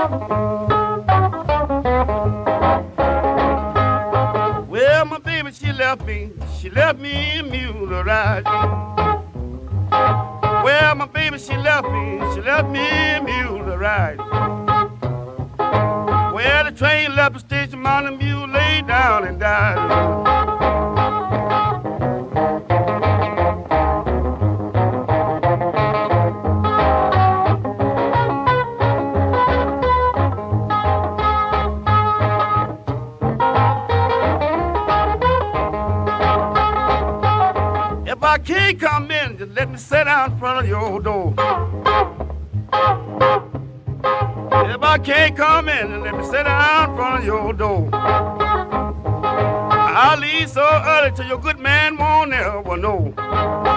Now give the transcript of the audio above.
Well, my baby, she left me. She left me a mule to ride. Well, my baby, she left me. She left me a mule to ride. Well, the train left the station, my mule laid down and died. If I can't come in, just let me sit down in front of your door. If I can't come in, just let me sit down in front of your door. I'll leave so early till your good man won't ever know.